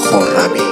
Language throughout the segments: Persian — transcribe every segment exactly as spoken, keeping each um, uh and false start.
خرمی.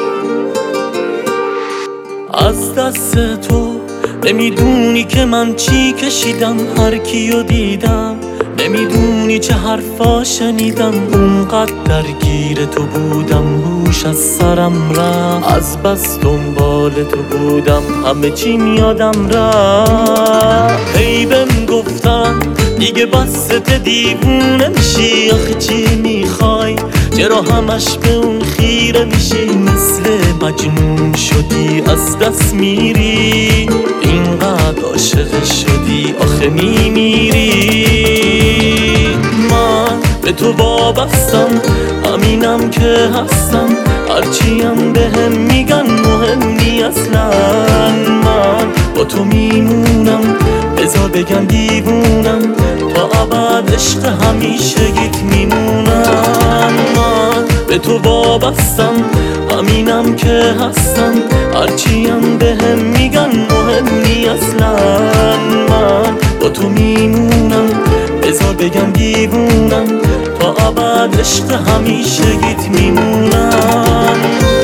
از دست تو نمیدونی که من چی کشیدم، هر کیو دیدم نمیدونی چه حرفا شنیدم، اونقدر درگیر تو بودم هوش از سرم رفت، از بس دنبال تو بودم همه چی میادم رفت. هی بهم گفتن دیگه بست دیوونه میشی، آخه چی میخوای چرا همش به اون خیره میشی، مثل مجنون شدی از دست میری، اینقدر عاشق شدی آخه میمیری. من به تو وابستم همینم که هستم، هرچیم بهم میگن مهم نی اصلا، من با تو میمونم بذار بگن دیوونم، تا ابد عشق همیشگیت میمونم. من به تو وابستم همینم که هستم، هرچیم بهم میگن مهم نی اصلا، من با تو میمونم بذار بگن دیوونم، تا ابد عشق همیشگیت میمونم.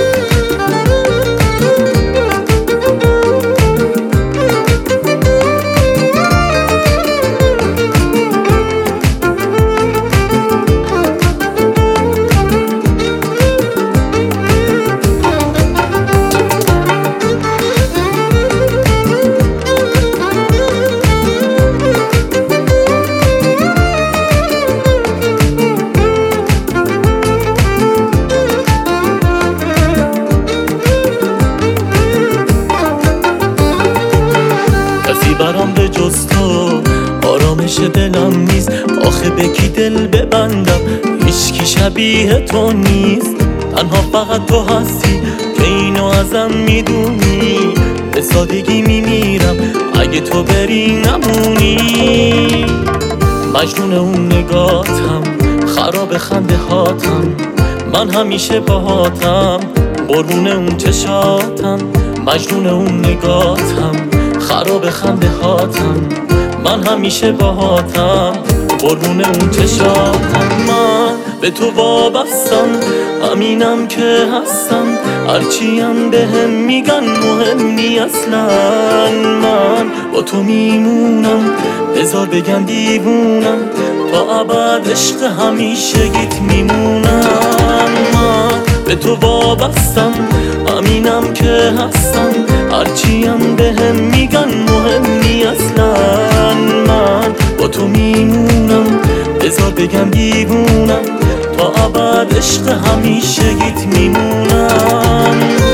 برام به جز تو آرامش دلم نیست، آخه به کی دل ببندم هیچکی شبیه تو نیست، تنها فقط تو هستی که اینو ازم میدونی، به سادگی میمیرم اگه تو بری نمونی. مجنون اون نگاتم خراب خنده هاتم، من همیشه باهاتم قربون اون چشاتم، مجنون اون نگاتم خراب خنده هاتم، من همیشه باهاتم قربون اون چشاتم. من به تو وابستم همینم که هستم، هرچیم بهم میگن مهم نی اصلا، من با تو میمونم بذار بگن دیوونم، تا ابد عشق همیشگیت میمونم. من به تو وابستم همینم که هستم، هرچیم بهم میگن مهم نی اصلا، من با تو میمونم بذار بگم دیوونم، تا ابد عشق همیشگیت میمونم.